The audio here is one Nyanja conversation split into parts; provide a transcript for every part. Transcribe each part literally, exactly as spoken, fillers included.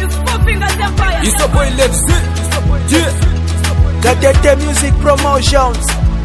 is Four Fingers Empire. It's a boy lives it. Yeah. Gatete Music Promotions.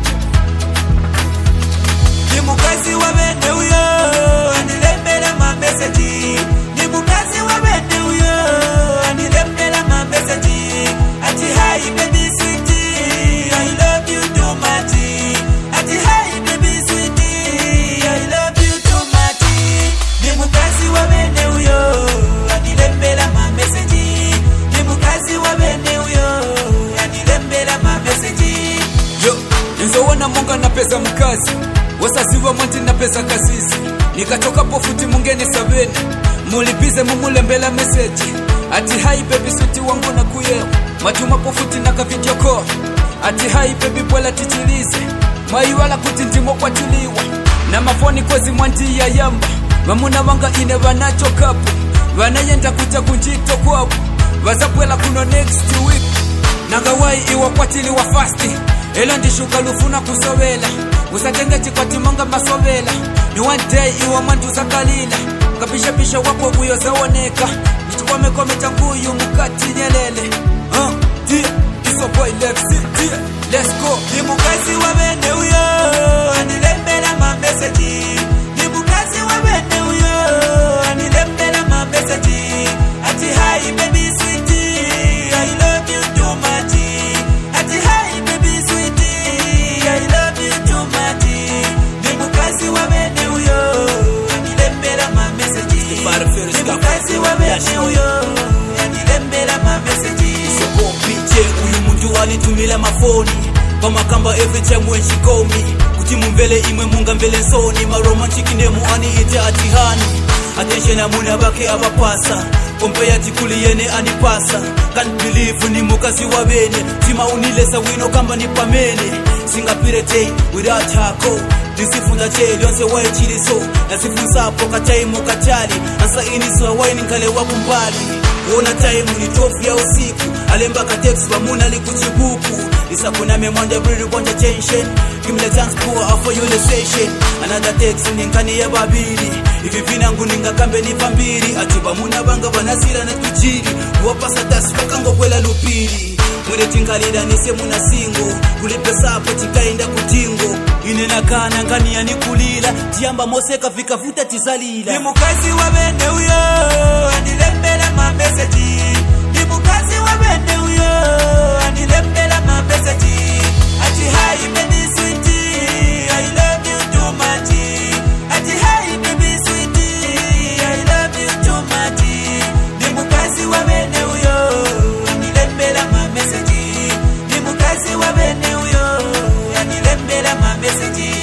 Nimukazi wa bene uyo anirembera ma message. Nimukazi wa bene uyo anirembera ma message. Ati hi baby sweetie, I love you too much. Ati hi baby sweetie, I love you too much. Nimukazi wa bene uyo anirembera ma message. Nimukazi wa bene uyo anirembera ma message. Yo, nizowona munga na pesa mkazi. Wasaziwa mwanti na pesa kasisi. Nikatoka pofuti mungeni sabeni. Mulipize mumulembela message. Ati hi baby sweetie wangu na kuyewa. Matuma pofuti na ka video call. Ati hi baby bwela tichilize. Maiwala kutintimo kwa tiliwa. Na mafoni kwezi mwanti ya yamba. Wamuna wanga ine wanacho kapu. Wanayenda kuja kunjito kwabu. Wazapwela kuno next week. Nangawai iwa kwa tiliwa fasti. Elo ndishuka lufuna kusowela. Usatenge chikwati monga masovela. Ni one day iwa mwantu zakalila. Kapisha pisha wapo uyo zaoneka. Nichukwa mekome changuyu mukati nyelele. Uh, dear, it's a boy left it, dear. Let's go. Nimukazi wa bene uyo anirembera ma message. Nimukazi wa bene uyo anirembera ma message. Ati hi baby sweetie, I love you too much. Ati hi baby sweetie, I love you too much. Nimukazi wa bene uyo anirembera ma message. Nimukazi wa bene uyo anirembera ma message. Soko P J uyu muntu alitumila mafoni. Kwa makamba every time when she call me. Kutimu mbele imwe munga mbele nsoni. Ma romantic nemu ani ite atihani. Attention ya muna bake abapasa. Kompe ya tikuli yene anipasa. Can't believe ni mukazi wa bene. Tima unilesa wino kamba ni pamene. Singapire day without her call. Nisifunda cheli onse wae chili so. Nasifunza hapo katai mokachali. Ansa inisu hawaii nikale wakumbali. Wona time ni tofu ya usiku. Alemba ka text wa muna li kuchibuku. Isakuna me mwanda brili kwanja tension. Give me the chance pour out for you the session. Another text ninkani ya babili. Ivi vina ngu ninga kambe ni pambiri. Atiba muna banga banasira na tujiri. Uwapasa tasi wakango kwela lupiri. Mwere tinkalida nise muna singo. Kulipe sapo chikainda kutingo. Inena kana ngani ya nikulila. Tiamba moseka vika vuta tizalila. Nimukazi wa bene uyo anirembera ma message. Nimukazi wa bene uyo anirembera ma message. Ati hi baby sweetie, I love you too much. Ati hi baby sweetie, I love you too much. Nimukazi wa bene uyo anirembera ma message. Nimukazi wa bene uyo anirembera ma message.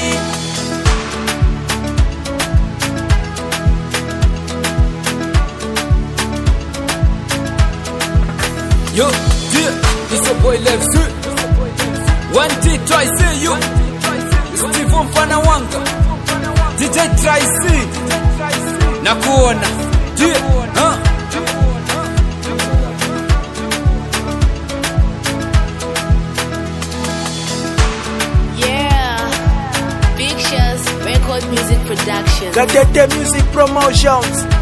Yo, dear, it's a boy left it. One T twice say you. Steve Mfana Wanga. D J try see. Nakuona. Dear, huh? Yeah. Big Shows Record Music Production. Gatete Music Promotions.